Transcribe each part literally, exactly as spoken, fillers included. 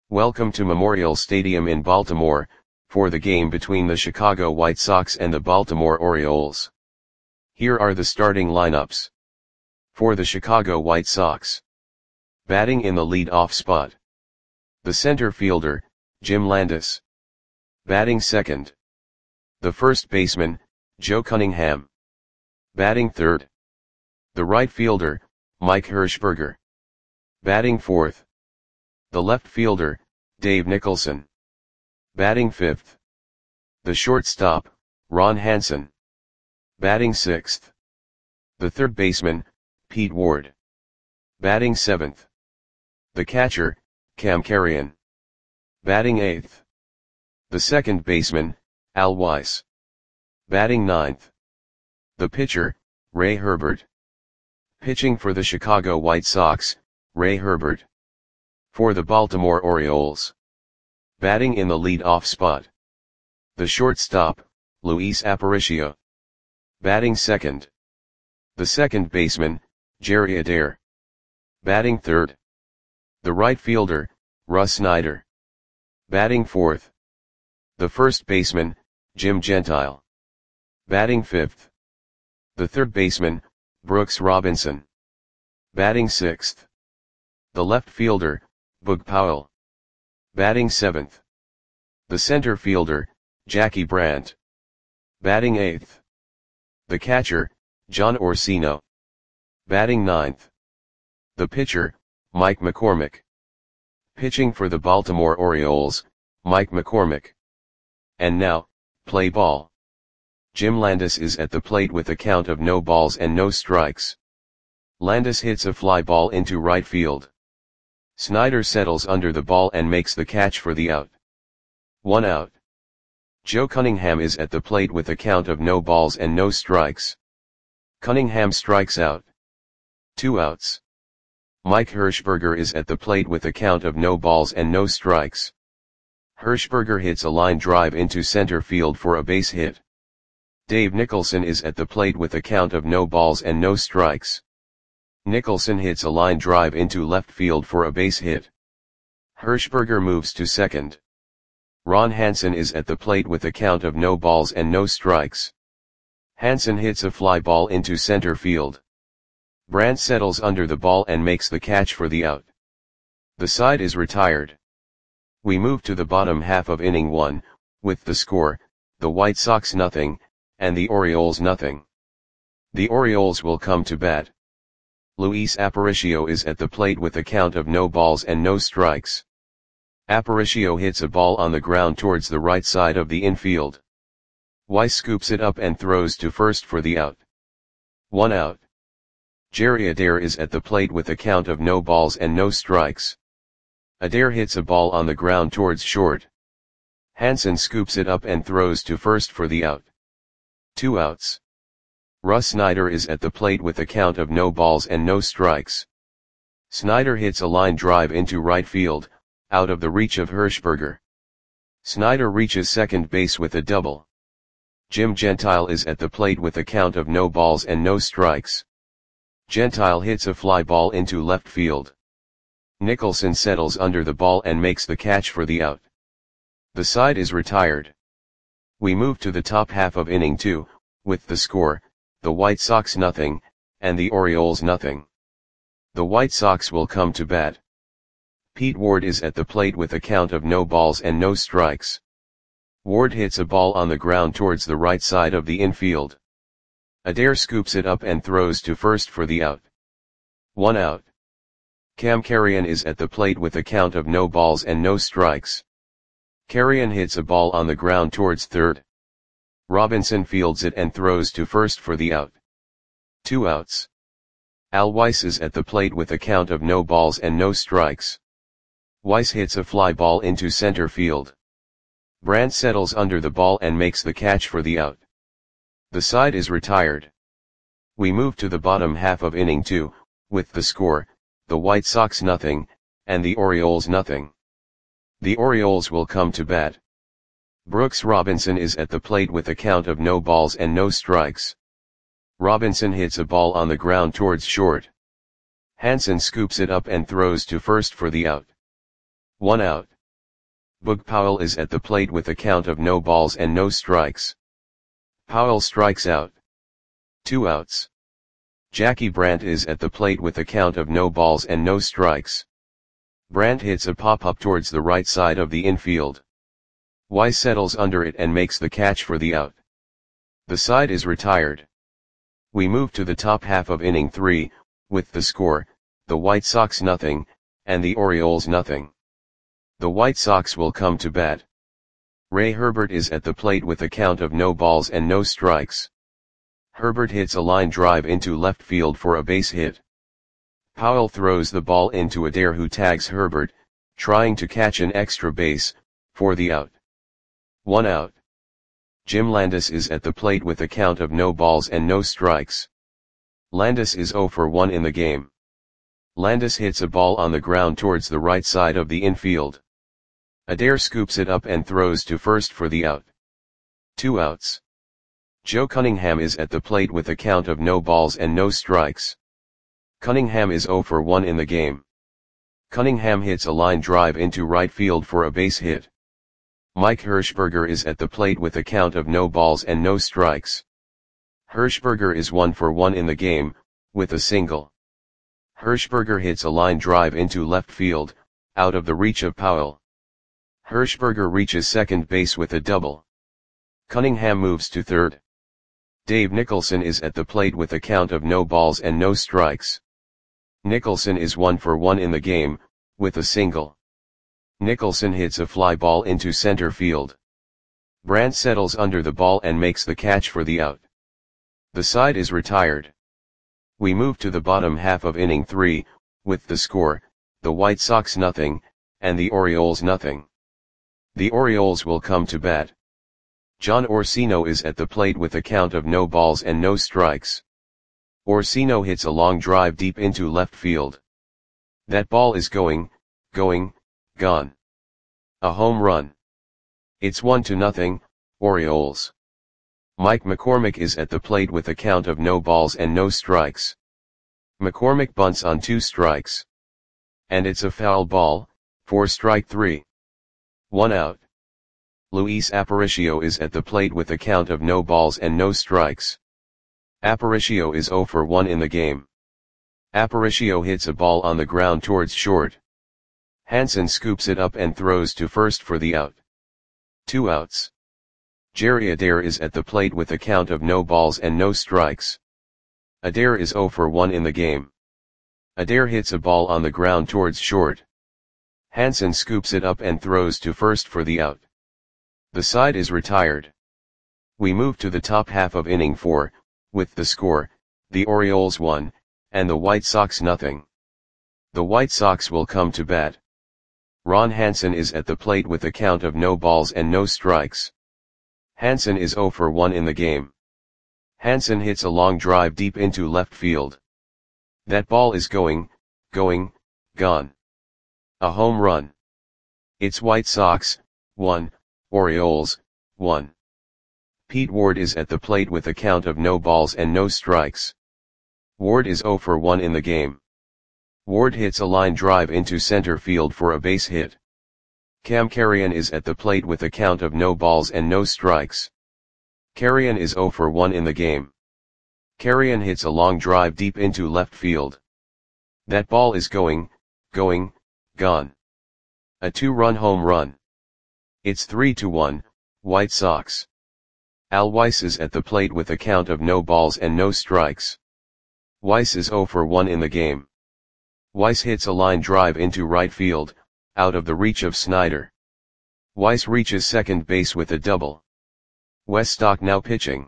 Welcome to Memorial Stadium in Baltimore, for the game between the Chicago White Sox and the Baltimore Orioles. Here are the starting lineups. For the Chicago White Sox. Batting in the lead-off spot. The center fielder, Jim Landis. Batting second. The first baseman, Joe Cunningham. Batting third. The right fielder, Mike Hershberger. Batting fourth. The left fielder, Dave Nicholson. Batting fifth. The shortstop, Ron Hansen. Batting sixth. The third baseman, Pete Ward. Batting seventh. The catcher, Cam Carrion. Batting eighth. The second baseman, Al Weiss. Batting ninth. The pitcher, Ray Herbert. Pitching for the Chicago White Sox, Ray Herbert. For the Baltimore Orioles. Batting in the lead-off spot. The shortstop, Luis Aparicio. Batting second. The second baseman, Jerry Adair. Batting third. The right fielder, Russ Snyder. Batting fourth. The first baseman, Jim Gentile. Batting fifth. The third baseman, Brooks Robinson. Batting sixth. The left fielder, Boog Powell. Batting seventh. The center fielder, Jackie Brandt. Batting eighth. The catcher, John Orsino. Batting ninth. The pitcher, Mike McCormick. Pitching for the Baltimore Orioles, Mike McCormick. And now, play ball. Jim Landis is at the plate with a count of no balls and no strikes. Landis hits a fly ball into right field. Snyder settles under the ball and makes the catch for the out. One out. Joe Cunningham is at the plate with a count of no balls and no strikes. Cunningham strikes out. Two outs. Mike Hershberger is at the plate with a count of no balls and no strikes. Hershberger hits a line drive into center field for a base hit. Dave Nicholson is at the plate with a count of no balls and no strikes. Nicholson hits a line drive into left field for a base hit. Hershberger moves to second. Ron Hansen is at the plate with a count of no balls and no strikes. Hansen hits a fly ball into center field. Brandt settles under the ball and makes the catch for the out. The side is retired. We move to the bottom half of inning one, with the score, the White Sox nothing, and the Orioles nothing. The Orioles will come to bat. Luis Aparicio is at the plate with a count of no balls and no strikes. Aparicio hits a ball on the ground towards the right side of the infield. Weiss scoops it up and throws to first for the out. One out. Jerry Adair is at the plate with a count of no balls and no strikes. Adair hits a ball on the ground towards short. Hansen scoops it up and throws to first for the out. Two outs. Russ Snyder is at the plate with a count of no balls and no strikes. Snyder hits a line drive into right field, out of the reach of Hershberger. Snyder reaches second base with a double. Jim Gentile is at the plate with a count of no balls and no strikes. Gentile hits a fly ball into left field. Nicholson settles under the ball and makes the catch for the out. The side is retired. We move to the top half of inning two, with the score, the White Sox nothing, and the Orioles nothing. The White Sox will come to bat. Pete Ward is at the plate with a count of no balls and no strikes. Ward hits a ball on the ground towards the right side of the infield. Adair scoops it up and throws to first for the out. One out. Cam Carrion is at the plate with a count of no balls and no strikes. Carrion hits a ball on the ground towards third. Robinson fields it and throws to first for the out. Two outs. Al Weiss is at the plate with a count of no balls and no strikes. Weiss hits a fly ball into center field. Brandt settles under the ball and makes the catch for the out. The side is retired. We move to the bottom half of inning two, with the score, the White Sox nothing, and the Orioles nothing. The Orioles will come to bat. Brooks Robinson is at the plate with a count of no balls and no strikes. Robinson hits a ball on the ground towards short. Hansen scoops it up and throws to first for the out. One out. Boog Powell is at the plate with a count of no balls and no strikes. Powell strikes out. Two outs. Jackie Brandt is at the plate with a count of no balls and no strikes. Brandt hits a pop-up towards the right side of the infield. Weiss settles under it and makes the catch for the out. The side is retired. We move to the top half of inning three, with the score, the White Sox nothing, and the Orioles nothing. The White Sox will come to bat. Ray Herbert is at the plate with a count of no balls and no strikes. Herbert hits a line drive into left field for a base hit. Powell throws the ball into Adair, who tags Herbert, trying to catch an extra base, for the out. One out. Jim Landis is at the plate with a count of no balls and no strikes. Landis is oh for one in the game. Landis hits a ball on the ground towards the right side of the infield. Adair scoops it up and throws to first for the out. Two outs. Joe Cunningham is at the plate with a count of no balls and no strikes. Cunningham is oh for one in the game. Cunningham hits a line drive into right field for a base hit. Mike Hirschberger is at the plate with a count of no balls and no strikes. Hirschberger is one for one in the game, with a single. Hirschberger hits a line drive into left field, out of the reach of Powell. Hirschberger reaches second base with a double. Cunningham moves to third. Dave Nicholson is at the plate with a count of no balls and no strikes. Nicholson is one for one in the game, with a single. Nicholson hits a fly ball into center field. Brandt settles under the ball and makes the catch for the out. The side is retired. We move to the bottom half of inning three, with the score, the White Sox nothing, and the Orioles nothing. The Orioles will come to bat. John Orsino is at the plate with a count of no balls and no strikes. Orsino hits a long drive deep into left field. That ball is going, going, gone. A home run. It's one to nothing, Orioles. Mike McCormick is at the plate with a count of no balls and no strikes. McCormick bunts on two strikes. And it's a foul ball, for strike three. One out. Luis Aparicio is at the plate with a count of no balls and no strikes. Aparicio is oh for one in the game. Aparicio hits a ball on the ground towards short. Hansen scoops it up and throws to first for the out. Two outs. Jerry Adair is at the plate with a count of no balls and no strikes. Adair is oh for one in the game. Adair hits a ball on the ground towards short. Hansen scoops it up and throws to first for the out. The side is retired. We move to the top half of inning four, with the score, the Orioles one, and the White Sox nothing. The White Sox will come to bat. Ron Hansen is at the plate with a count of no balls and no strikes. Hansen is oh for one in the game. Hansen hits a long drive deep into left field. That ball is going, going, gone. A home run. It's White Sox, one, Orioles, one. Pete Ward is at the plate with a count of no balls and no strikes. Ward is oh for one in the game. Ward hits a line drive into center field for a base hit. Cam Carrion is at the plate with a count of no balls and no strikes. Carrion is oh for one in the game. Carrion hits a long drive deep into left field. That ball is going, going, gone. A two-run home run. It's three to one, White Sox. Al Weiss is at the plate with a count of no balls and no strikes. Weiss is oh for one in the game. Weiss hits a line drive into right field, out of the reach of Snyder. Weiss reaches second base with a double. Wes Stock now pitching.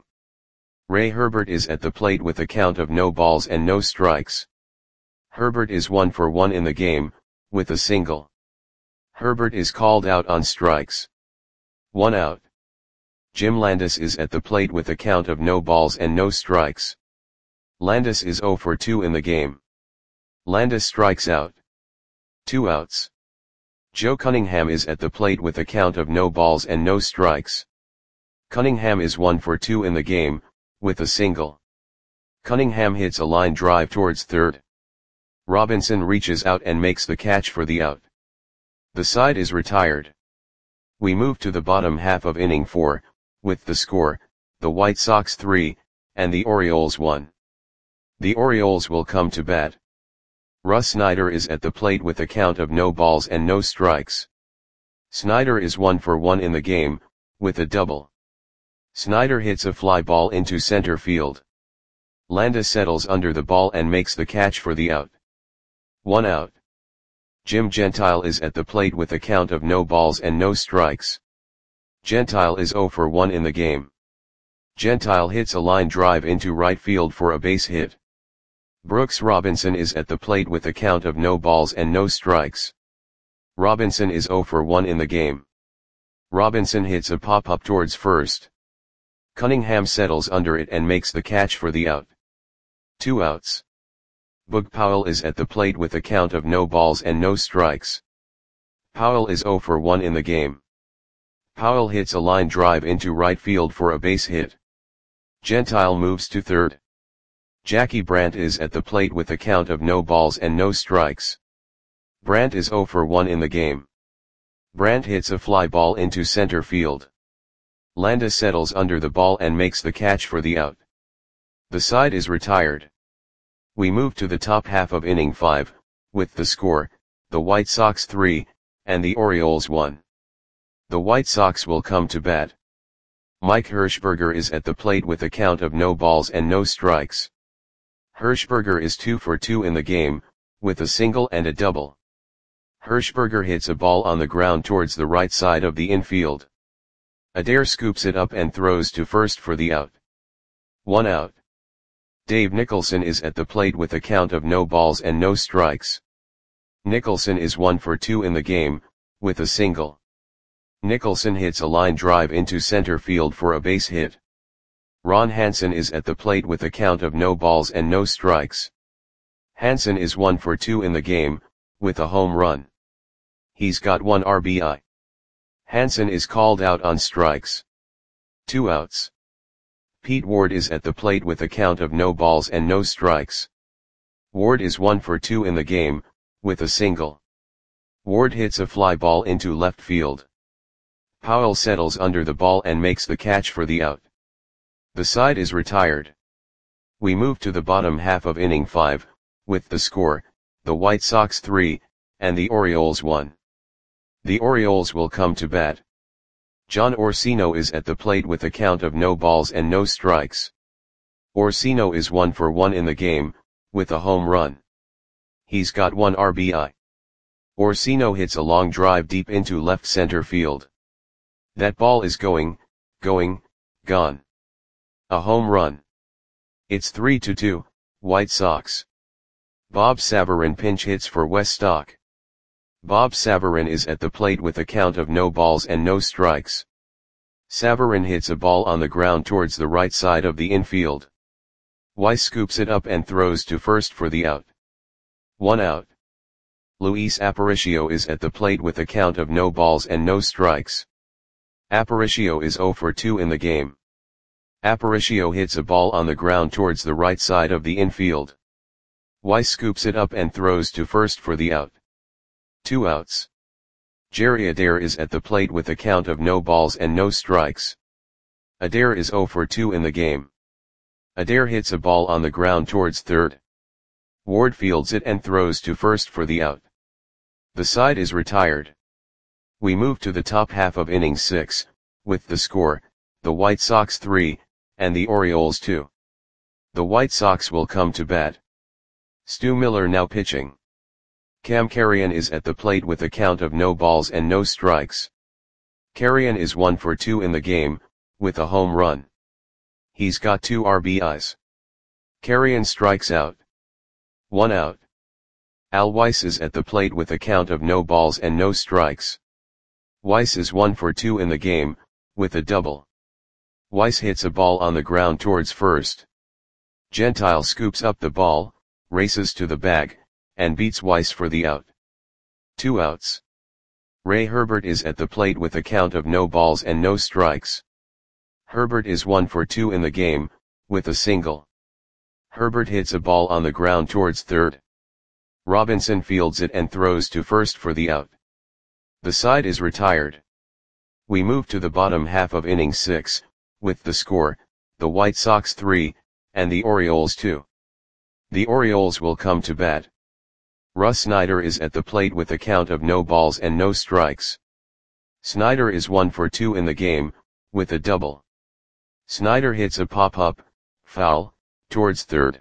Ray Herbert is at the plate with a count of no balls and no strikes. Herbert is one for one in the game, with a single. Herbert is called out on strikes. One out. Jim Landis is at the plate with a count of no balls and no strikes. Landis is oh for two in the game. Landis strikes out. Two outs. Joe Cunningham is at the plate with a count of no balls and no strikes. Cunningham is one for two in the game, with a single. Cunningham hits a line drive towards third. Robinson reaches out and makes the catch for the out. The side is retired. We move to the bottom half of inning four, with the score, the White Sox three, and the Orioles one. The Orioles will come to bat. Russ Snyder is at the plate with a count of no balls and no strikes. Snyder is one for one in the game, with a double. Snyder hits a fly ball into center field. Landa settles under the ball and makes the catch for the out. One out. Jim Gentile is at the plate with a count of no balls and no strikes. Gentile is zero for one in the game. Gentile hits a line drive into right field for a base hit. Brooks Robinson is at the plate with a count of no balls and no strikes. Robinson is zero for one in the game. Robinson hits a pop-up towards first. Cunningham settles under it and makes the catch for the out. Two outs. Boog Powell is at the plate with a count of no balls and no strikes. Powell is zero for one in the game. Powell hits a line drive into right field for a base hit. Gentile moves to third. Jackie Brandt is at the plate with a count of no balls and no strikes. Brandt is zero for one in the game. Brandt hits a fly ball into center field. Landa settles under the ball and makes the catch for the out. The side is retired. We move to the top half of inning five, with the score, the White Sox three, and the Orioles one. The White Sox will come to bat. Mike Hirschberger is at the plate with a count of no balls and no strikes. Hirschberger is two for two in the game, with a single and a double. Hirschberger hits a ball on the ground towards the right side of the infield. Adair scoops it up and throws to first for the out. One out. Dave Nicholson is at the plate with a count of no balls and no strikes. Nicholson is one for two in the game, with a single. Nicholson hits a line drive into center field for a base hit. Ron Hansen is at the plate with a count of no balls and no strikes. Hansen is one for two in the game, with a home run. He's got one R B I. Hansen is called out on strikes. Two outs. Pete Ward is at the plate with a count of no balls and no strikes. Ward is one for two in the game, with a single. Ward hits a fly ball into left field. Powell settles under the ball and makes the catch for the out. The side is retired. We move to the bottom half of inning five, with the score, the White Sox three, and the Orioles one. The Orioles will come to bat. John Orsino is at the plate with a count of no balls and no strikes. Orsino is one for one in the game, with a home run. He's got one R B I. Orsino hits a long drive deep into left center field. That ball is going, going, gone. A home run. It's three to two, White Sox. Bob Savarin pinch hits for Wes Stock. Bob Savarin is at the plate with a count of no balls and no strikes. Savarin hits a ball on the ground towards the right side of the infield. Weiss scoops it up and throws to first for the out. One out. Luis Aparicio is at the plate with a count of no balls and no strikes. Aparicio is zero for two in the game. Aparicio hits a ball on the ground towards the right side of the infield. Weiss scoops it up and throws to first for the out. Two outs. Jerry Adair is at the plate with a count of no balls and no strikes. Adair is zero for two in the game. Adair hits a ball on the ground towards third. Ward fields it and throws to first for the out. The side is retired. We move to the top half of inning six, with the score, the White Sox three, and the Orioles two. The White Sox will come to bat. Stu Miller now pitching. Cam Carrion is at the plate with a count of no balls and no strikes. Carrion is one for two in the game, with a home run. He's got two R B Is. Carrion strikes out. One out. Al Weiss is at the plate with a count of no balls and no strikes. Weiss is one for two in the game, with a double. Weiss hits a ball on the ground towards first. Gentile scoops up the ball, races to the bag, and beats Weiss for the out. Two outs. Ray Herbert is at the plate with a count of no balls and no strikes. Herbert is one for two in the game, with a single. Herbert hits a ball on the ground towards third. Robinson fields it and throws to first for the out. The side is retired. We move to the bottom half of inning six, with the score, the White Sox three, and the Orioles two. The Orioles will come to bat. Russ Snyder is at the plate with a count of no balls and no strikes. Snyder is one for two in the game, with a double. Snyder hits a pop-up, foul, towards third.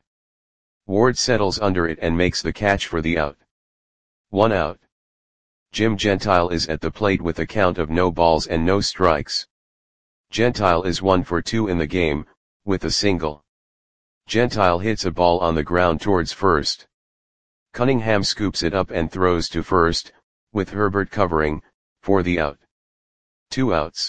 Ward settles under it and makes the catch for the out. One out. Jim Gentile is at the plate with a count of no balls and no strikes. Gentile is one for two in the game, with a single. Gentile hits a ball on the ground towards first. Cunningham scoops it up and throws to first, with Herbert covering, for the out. Two outs.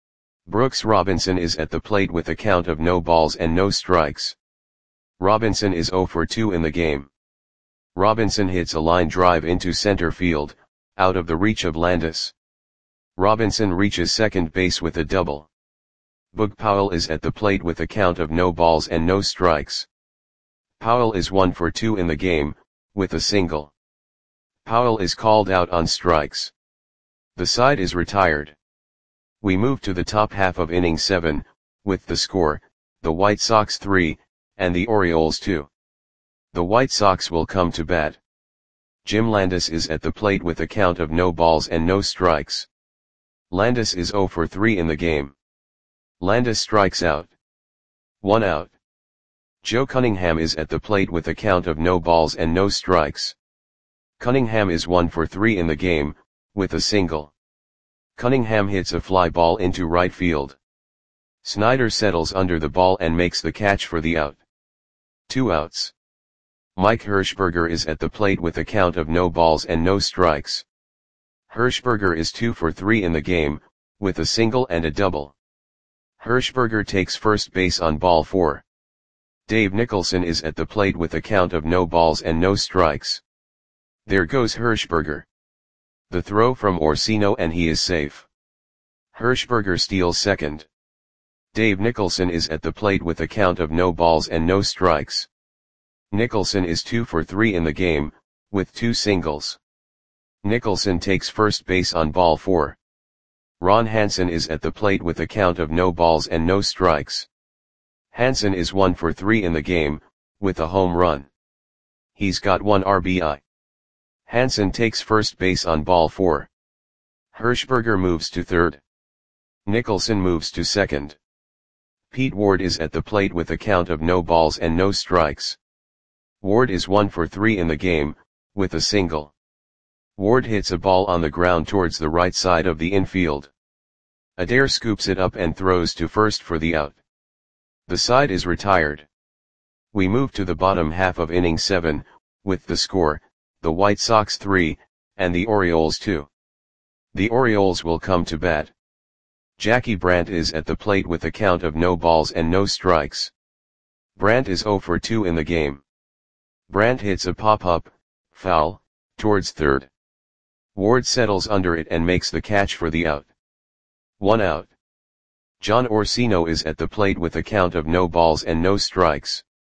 Brooks Robinson is at the plate with a count of no balls and no strikes. Robinson is oh for two in the game. Robinson hits a line drive into center field, out of the reach of Landis. Robinson reaches second base with a double. Boog Powell is at the plate with a count of no balls and no strikes. Powell is one for two in the game, with a single. Powell is called out on strikes. The side is retired. We move to the top half of inning seven, with the score, the White Sox three, and the Orioles two. The White Sox will come to bat. Jim Landis is at the plate with a count of no balls and no strikes. Landis is oh for three in the game. Landis strikes out. One out. Joe Cunningham is at the plate with a count of no balls and no strikes. Cunningham is one for three in the game, with a single. Cunningham hits a fly ball into right field. Snyder settles under the ball and makes the catch for the out. Two outs. Mike Hirschberger is at the plate with a count of no balls and no strikes. Hirschberger is two for three in the game, with a single and a double. Hirschberger takes first base on ball four. Dave Nicholson is at the plate with a count of no balls and no strikes. There goes Hirschberger. The throw from Orsino and he is safe. Hirschberger steals second. Dave Nicholson is at the plate with a count of no balls and no strikes. Nicholson is two for three in the game, with two singles. Nicholson takes first base on ball four. Ron Hansen is at the plate with a count of no balls and no strikes. Hansen is one for three in the game, with a home run. He's got one R B I. Hansen takes first base on ball four. Hirschberger moves to third. Nicholson moves to second. Pete Ward is at the plate with a count of no balls and no strikes. Ward is one for three in the game, with a single. Ward hits a ball on the ground towards the right side of the infield. Adair scoops it up and throws to first for the out. The side is retired. We move to the bottom half of inning seven, with the score, the White Sox three, and the Orioles two. The Orioles will come to bat. Jackie Brandt is at the plate with a count of no balls and no strikes. Brandt is oh for two in the game. Brandt hits a pop-up, foul, towards third. Ward settles under it and makes the catch for the out. One out. John Orsino is at the plate with a count of no balls and no strikes.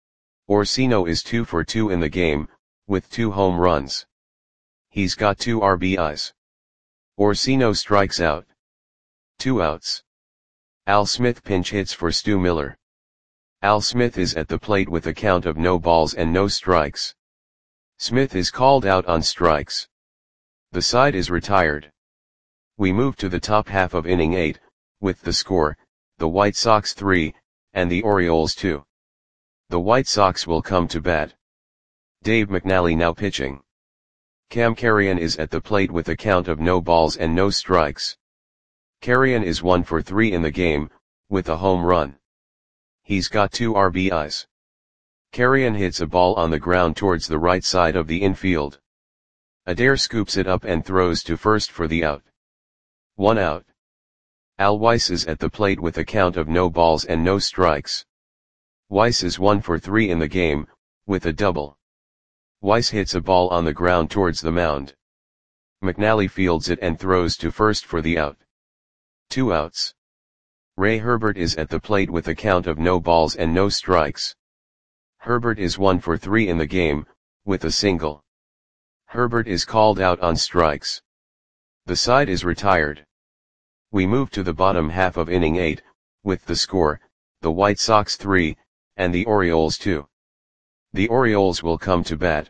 Orsino is two for two in the game, with two home runs. He's got two R B Is. Orsino strikes out. Two outs. Al Smith pinch hits for Stu Miller. Al Smith is at the plate with a count of no balls and no strikes. Smith is called out on strikes. The side is retired. We move to the top half of inning eight, with the score, the White Sox three, and the Orioles two. The White Sox will come to bat. Dave McNally now pitching. Cam Carrion is at the plate with a count of no balls and no strikes. Carrion is one for three in the game, with a home run. He's got two R B Is. Carrion hits a ball on the ground towards the right side of the infield. Adair scoops it up and throws to first for the out. One out. Al Weiss is at the plate with a count of no balls and no strikes. Weiss is one for three in the game, with a double. Weiss hits a ball on the ground towards the mound. McNally fields it and throws to first for the out. Two outs. Ray Herbert is at the plate with a count of no balls and no strikes. Herbert is one for three in the game, with a single. Herbert is called out on strikes. The side is retired. We move to the bottom half of inning eight, with the score, the White Sox three, and the Orioles two. The Orioles will come to bat.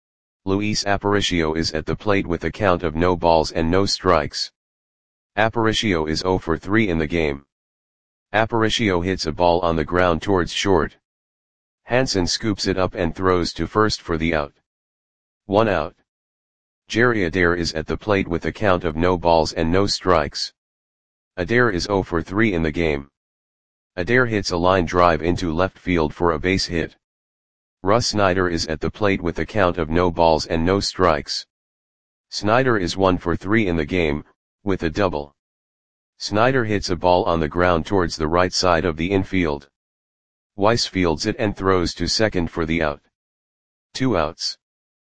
Luis Aparicio is at the plate with a count of no balls and no strikes. Aparicio is zero for three in the game. Aparicio hits a ball on the ground towards short. Hansen scoops it up and throws to first for the out. One out. Jerry Adair is at the plate with a count of no balls and no strikes. Adair is zero for three in the game. Adair hits a line drive into left field for a base hit. Russ Snyder is at the plate with a count of no balls and no strikes. Snyder is one for three in the game, with a double. Snyder hits a ball on the ground towards the right side of the infield. Weiss fields it and throws to second for the out. Two outs.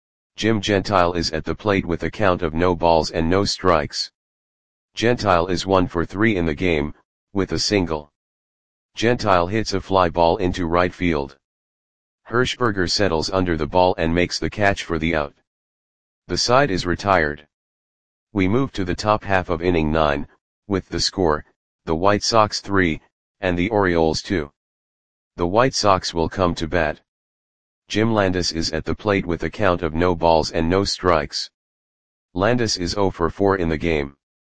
Jim Gentile is at the plate with a count of no balls and no strikes. Gentile is one for three in the game, with a single. Gentile hits a fly ball into right field. Hirschberger settles under the ball and makes the catch for the out. The side is retired. We move to the top half of inning nine, with the score, the White Sox three, and the Orioles two. The White Sox will come to bat. Jim Landis is at the plate with a count of no balls and no strikes. Landis is zero for four in the game.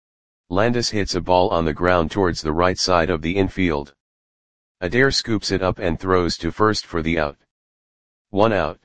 Landis hits a ball on the ground towards the right side of the infield. Adair scoops it up and throws to first for the out. One out.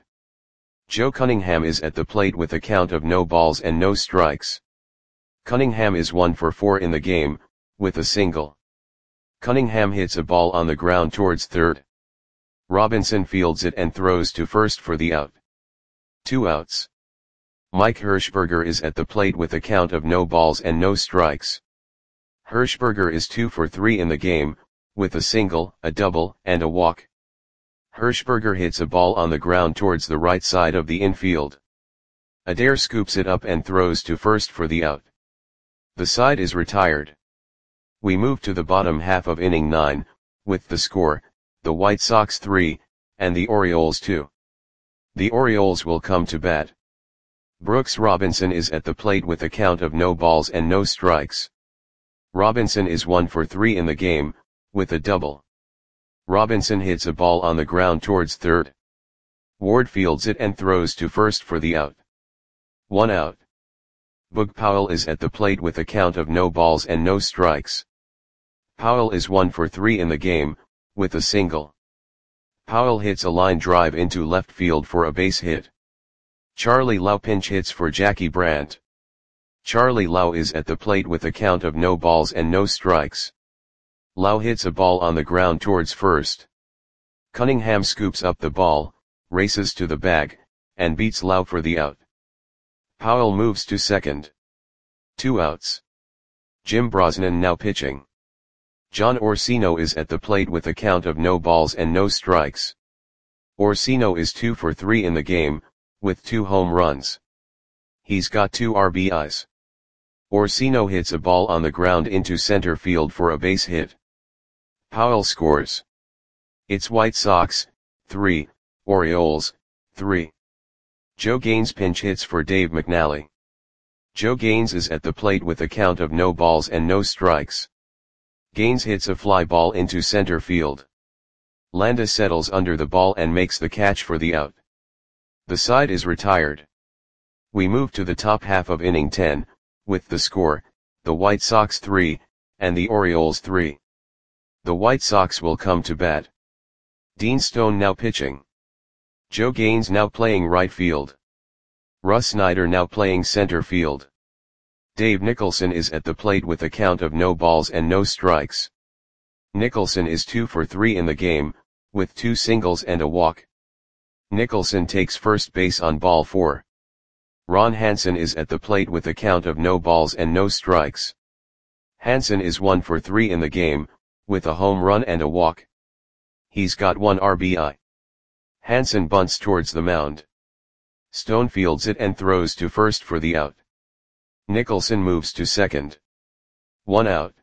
Joe Cunningham is at the plate with a count of no balls and no strikes. Cunningham is one for four in the game, with a single. Cunningham hits a ball on the ground towards third. Robinson fields it and throws to first for the out. Two outs. Mike Hirschberger is at the plate with a count of no balls and no strikes. Hirschberger is two for three in the game, with a single, a double, and a walk. Hirschberger hits a ball on the ground towards the right side of the infield. Adair scoops it up and throws to first for the out. The side is retired. We move to the bottom half of inning nine, with the score, the White Sox three, and the Orioles two. The Orioles will come to bat. Brooks Robinson is at the plate with a count of no balls and no strikes. Robinson is one for three in the game, with a double. Robinson hits a ball on the ground towards third. Ward fields it and throws to first for the out. One out. Boog Powell is at the plate with a count of no balls and no strikes. Powell is one for three in the game, with a single. Powell hits a line drive into left field for a base hit. Charlie Lau pinch hits for Jackie Brandt. Charlie Lau is at the plate with a count of no balls and no strikes. Lau hits a ball on the ground towards first. Cunningham scoops up the ball, races to the bag, and beats Lau for the out. Powell moves to second. Two outs. Jim Brosnan now pitching. John Orsino is at the plate with a count of no balls and no strikes. Orsino is two for three in the game, with two home runs. He's got two R B Is. Orsino hits a ball on the ground into center field for a base hit. Powell scores. It's White Sox, three, Orioles, three. Joe Gaines pinch hits for Dave McNally. Joe Gaines is at the plate with a count of no balls and no strikes. Gaines hits a fly ball into center field. Landis settles under the ball and makes the catch for the out. The side is retired. We move to the top half of inning ten, with the score, the White Sox three, and the Orioles three. The White Sox will come to bat. Dean Stone now pitching. Joe Gaines now playing right field. Russ Snyder now playing center field. Dave Nicholson is at the plate with a count of no balls and no strikes. Nicholson is two for three in the game, with two singles and a walk. Nicholson takes first base on ball four. Ron Hansen is at the plate with a count of no balls and no strikes. Hansen is one for three in the game, with a home run and a walk. He's got one R B I. Hansen bunts towards the mound. Stone fields it and throws to first for the out. Nicholson moves to second. One out.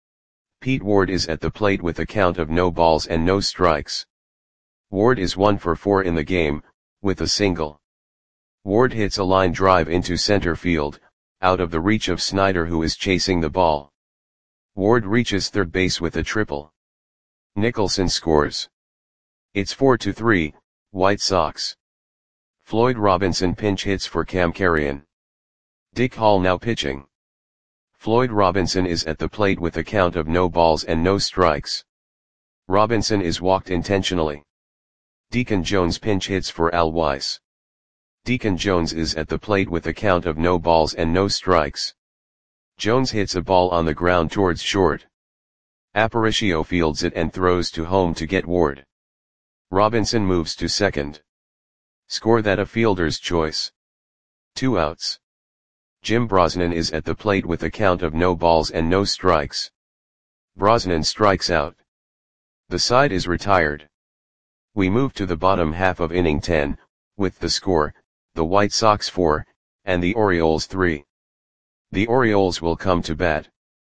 Pete Ward is at the plate with a count of no balls and no strikes. Ward is one for four in the game, with a single. Ward hits a line drive into center field, out of the reach of Snyder who is chasing the ball. Ward reaches third base with a triple. Nicholson scores. It's four to three, White Sox. Floyd Robinson pinch hits for Cam Carrion. Dick Hall now pitching. Floyd Robinson is at the plate with a count of no balls and no strikes. Robinson is walked intentionally. Deacon Jones pinch hits for Al Weiss. Deacon Jones is at the plate with a count of no balls and no strikes. Jones hits a ball on the ground towards short. Aparicio fields it and throws to home to get Ward. Robinson moves to second. Score that a fielder's choice. Two outs. Jim Brosnan is at the plate with a count of no balls and no strikes. Brosnan strikes out. The side is retired. We move to the bottom half of inning ten, with the score, the White Sox four, and the Orioles three. The Orioles will come to bat.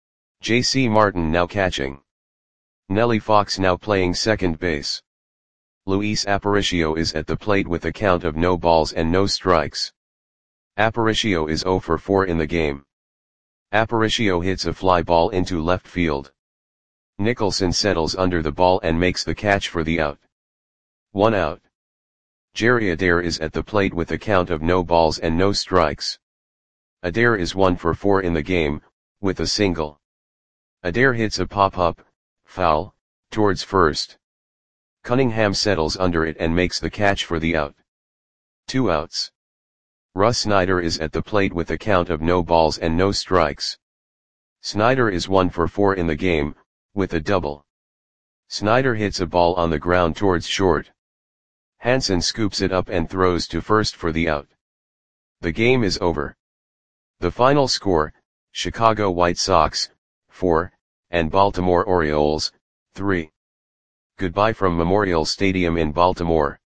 J C Martin now catching. Nellie Fox now playing second base. Luis Aparicio is at the plate with a count of no balls and no strikes. Aparicio is zero for four in the game. Aparicio hits a fly ball into left field. Nicholson settles under the ball and makes the catch for the out. One out. Jerry Adair is at the plate with a count of no balls and no strikes. Adair is one for four in the game, with a single. Adair hits a pop-up, foul, towards first. Cunningham settles under it and makes the catch for the out. Two outs. Russ Snyder is at the plate with a count of no balls and no strikes. Snyder is one for four in the game, with a double. Snyder hits a ball on the ground towards short. Hansen scoops it up and throws to first for the out. The game is over. The final score, Chicago White Sox, four, and Baltimore Orioles, three. Goodbye from Memorial Stadium in Baltimore.